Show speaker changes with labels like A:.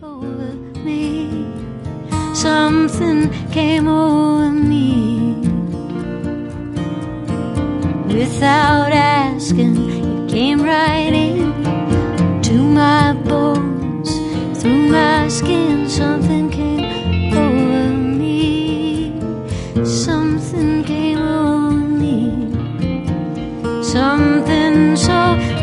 A: over me. Something came over me. Without asking, it came right in to my bones, through my skin. Something came over me. Something came over me. Something so